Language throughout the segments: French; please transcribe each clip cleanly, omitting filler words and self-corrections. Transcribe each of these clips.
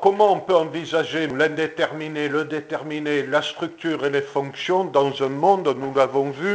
Comment on peut envisager l'indéterminé, le déterminé, la structure et les fonctions dans un monde, nous l'avons vu,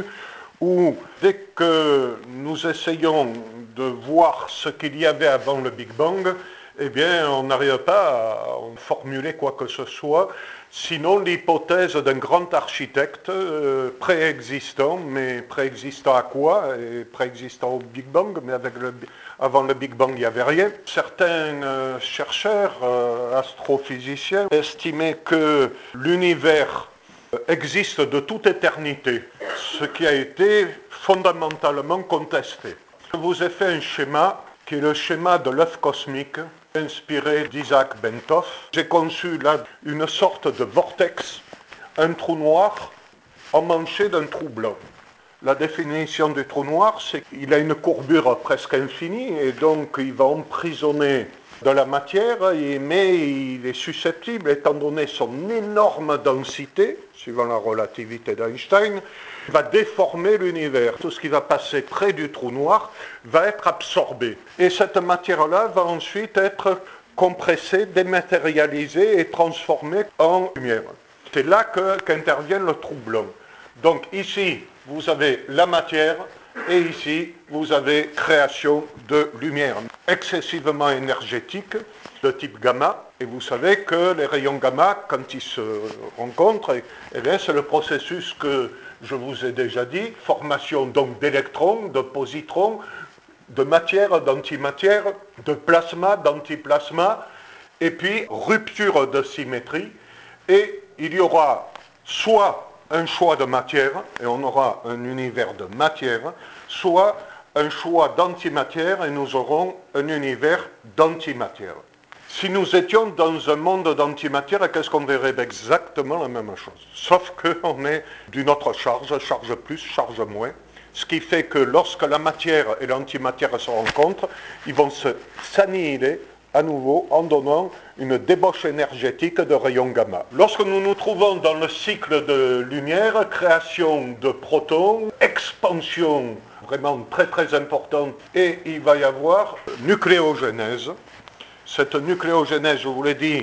où dès que nous essayons de voir ce qu'il y avait avant le Big Bang, eh bien, on n'arrive pas à formuler quoi que ce soit, sinon l'hypothèse d'un grand architecte préexistant, mais préexistant à quoi? Et préexistant au Big Bang, mais avant le Big Bang, il n'y avait rien. Certains chercheurs, astrophysiciens, estimaient que l'univers existe de toute éternité, ce qui a été fondamentalement contesté. Je vous ai fait un schéma qui est le schéma de l'œuf cosmique, inspiré d'Isaac Bentov. J'ai conçu là une sorte de vortex, un trou noir emmanché d'un trou blanc. La définition du trou noir, c'est qu'il a une courbure presque infinie et donc il va emprisonner de la matière, mais il est susceptible, étant donné son énorme densité, suivant la relativité d'Einstein, va déformer l'univers. Tout ce qui va passer près du trou noir va être absorbé. Et cette matière-là va ensuite être compressée, dématérialisée et transformée en lumière. C'est là qu'intervient le trou blanc. Donc ici, vous avez la matière, et ici, vous avez création de lumière excessivement énergétique de type gamma. Et vous savez que les rayons gamma, quand ils se rencontrent, eh bien, c'est le processus que je vous ai déjà dit, formation donc d'électrons, de positrons, de matière, d'antimatière, de plasma, d'antiplasma, et puis rupture de symétrie, et il y aura soit un choix de matière, et on aura un univers de matière, soit un choix d'antimatière, et nous aurons un univers d'antimatière. Si nous étions dans un monde d'antimatière, qu'est-ce qu'on verrait? Exactement la même chose. Sauf qu'on est d'une autre charge, charge plus, charge moins. Ce qui fait que lorsque la matière et l'antimatière se rencontrent, ils vont s'annihiler à nouveau en donnant une débauche énergétique de rayons gamma. Lorsque nous nous trouvons dans le cycle de lumière, création de protons, expansion vraiment très très importante, et il va y avoir nucléogénèse. Cette nucléogénèse, je vous l'ai dit,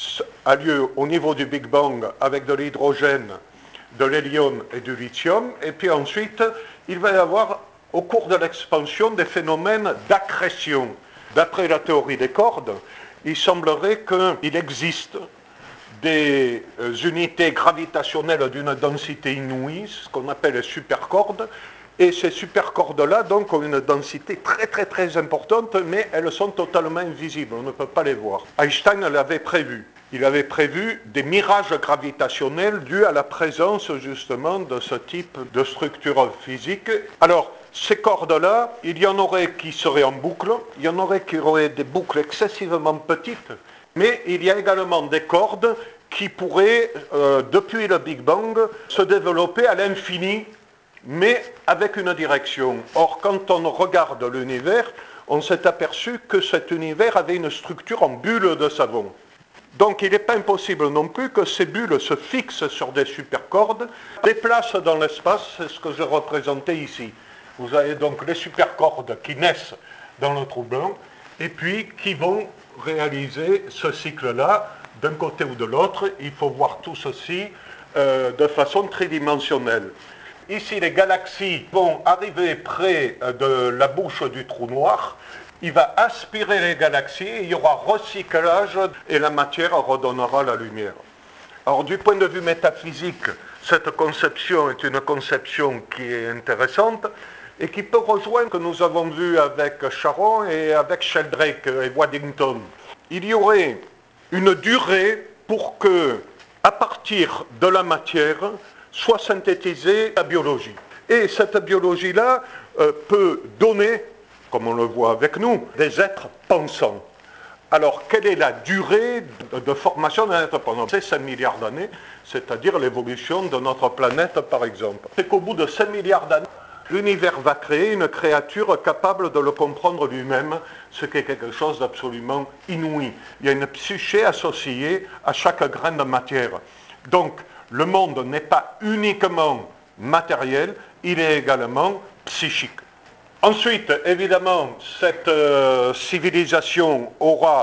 a lieu au niveau du Big Bang avec de l'hydrogène, de l'hélium et du lithium, et puis ensuite, il va y avoir au cours de l'expansion des phénomènes d'accrétion. D'après la théorie des cordes, il semblerait qu'il existe des unités gravitationnelles d'une densité inouïe, ce qu'on appelle les supercordes, et ces supercordes-là, donc, ont une densité très très très importante, mais elles sont totalement invisibles, on ne peut pas les voir. Einstein l'avait prévu. Il avait prévu des mirages gravitationnels dus à la présence justement de ce type de structure physique. Alors, ces cordes-là, il y en aurait qui seraient en boucle, il y en aurait qui auraient des boucles excessivement petites, mais il y a également des cordes qui pourraient, depuis le Big Bang, se développer à l'infini, mais avec une direction. Or, quand on regarde l'univers, on s'est aperçu que cet univers avait une structure en bulle de savon. Donc il n'est pas impossible non plus que ces bulles se fixent sur des supercordes, déplacent dans l'espace, c'est ce que je représentais ici. Vous avez donc les supercordes qui naissent dans le trou blanc, et puis qui vont réaliser ce cycle-là d'un côté ou de l'autre. Il faut voir tout ceci de façon tridimensionnelle. Ici, les galaxies vont arriver près de la bouche du trou noir. Il va aspirer les galaxies, il y aura recyclage et la matière redonnera la lumière. Alors, du point de vue métaphysique, cette conception est une conception qui est intéressante et qui peut rejoindre ce que nous avons vu avec Charon et avec Sheldrake et Waddington. Il y aurait une durée pour que, à partir de la matière, soit synthétisée la biologie. Et cette biologie-là peut donner, comme on le voit avec nous, des êtres pensants. Alors, quelle est la durée de formation d'un être pensant? C'est 5 milliards d'années, c'est-à-dire l'évolution de notre planète, par exemple. C'est qu'au bout de 5 milliards d'années, l'univers va créer une créature capable de le comprendre lui-même, ce qui est quelque chose d'absolument inouï. Il y a une psyché associée à chaque grain de matière. Donc, le monde n'est pas uniquement matériel, il est également psychique. Ensuite, évidemment, cette civilisation aura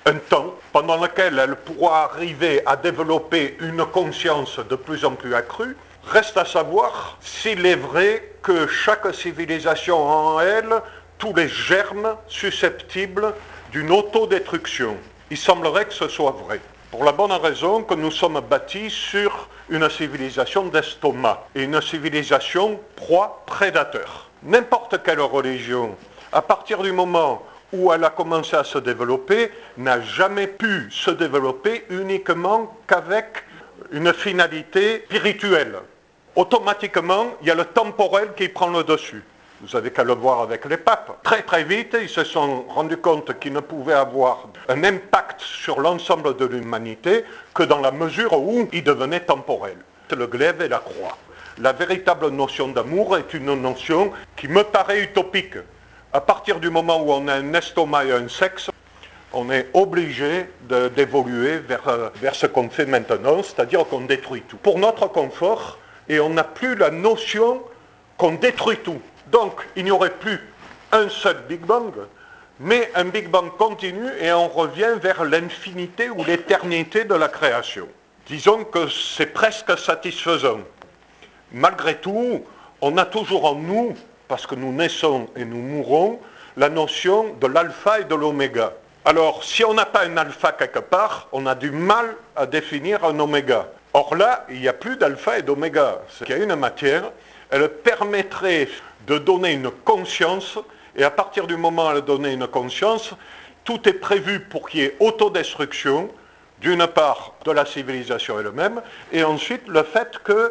un temps pendant lequel elle pourra arriver à développer une conscience de plus en plus accrue. Reste à savoir s'il est vrai que chaque civilisation a en elle tous les germes susceptibles d'une autodestruction. Il semblerait que ce soit vrai, pour la bonne raison que nous sommes bâtis sur une civilisation d'estomac et une civilisation proie-prédateur. N'importe quelle religion, à partir du moment où elle a commencé à se développer, n'a jamais pu se développer uniquement qu'avec une finalité spirituelle. Automatiquement, il y a le temporel qui prend le dessus. Vous avez qu'à le voir avec les papes. Très très vite, ils se sont rendus compte qu'ils ne pouvaient avoir un impact sur l'ensemble de l'humanité que dans la mesure où ils devenaient temporels. Le glaive et la croix. La véritable notion d'amour est une notion qui me paraît utopique. À partir du moment où on a un estomac et un sexe, on est obligé d'évoluer vers ce qu'on fait maintenant, c'est-à-dire qu'on détruit tout. Pour notre confort, et on n'a plus la notion qu'on détruit tout. Donc, il n'y aurait plus un seul Big Bang, mais un Big Bang continu et on revient vers l'infinité ou l'éternité de la création. Disons que c'est presque satisfaisant. Malgré tout, on a toujours en nous, parce que nous naissons et nous mourons, la notion de l'alpha et de l'oméga. Alors, si on n'a pas un alpha quelque part, on a du mal à définir un oméga. Or là, il n'y a plus d'alpha et d'oméga. Il y a une matière, elle permettrait de donner une conscience, et à partir du moment où elle a donné une conscience, tout est prévu pour qu'il y ait autodestruction, d'une part de la civilisation elle-même, et ensuite le fait que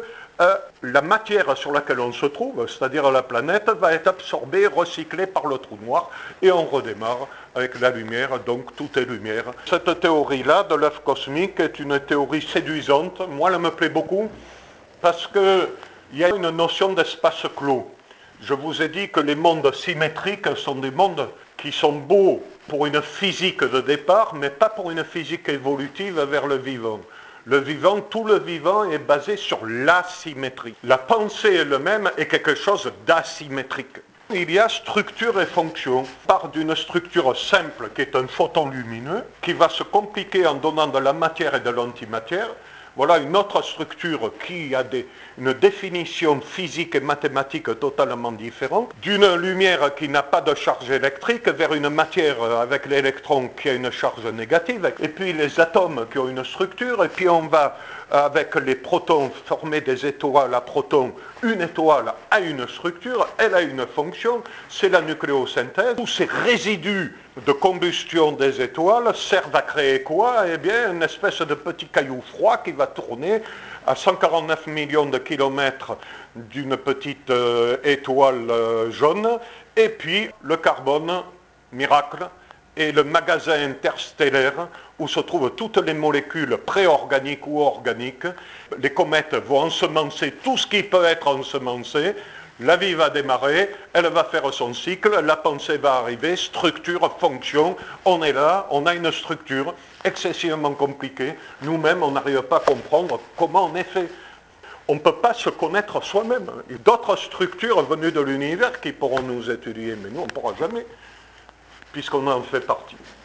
la matière sur laquelle on se trouve, c'est-à-dire la planète, va être absorbée, recyclée par le trou noir, et on redémarre avec la lumière, donc tout est lumière. Cette théorie-là de l'œuf cosmique est une théorie séduisante. Moi, elle me plaît beaucoup, parce qu'il y a une notion d'espace clos. Je vous ai dit que les mondes symétriques sont des mondes qui sont beaux pour une physique de départ, mais pas pour une physique évolutive vers le vivant. Le vivant, tout le vivant est basé sur l'asymétrie. La pensée elle-même est quelque chose d'asymétrique. Il y a structure et fonction. On part d'une structure simple qui est un photon lumineux, qui va se compliquer en donnant de la matière et de l'antimatière. Voilà une autre structure qui a une définition physique et mathématique totalement différente. D'une lumière qui n'a pas de charge électrique vers une matière avec l'électron qui a une charge négative. Et puis les atomes qui ont une structure. Et puis on va, avec les protons, former des étoiles à protons. Une étoile a une structure, elle a une fonction, c'est la nucléosynthèse. Tous ces résidus de combustion des étoiles servent à créer quoi? Eh bien, une espèce de petit caillou froid qui va tourner à 149 millions de kilomètres d'une petite étoile jaune. Et puis, le carbone, miracle, est le magasin interstellaire où se trouvent toutes les molécules préorganiques ou organiques. Les comètes vont ensemencer tout ce qui peut être ensemencé. La vie va démarrer, elle va faire son cycle, la pensée va arriver, structure, fonction, on est là, on a une structure excessivement compliquée. Nous-mêmes, on n'arrive pas à comprendre comment on est fait. On ne peut pas se connaître soi-même. Il y a d'autres structures venues de l'univers qui pourront nous étudier, mais nous, on ne pourra jamais, puisqu'on en fait partie.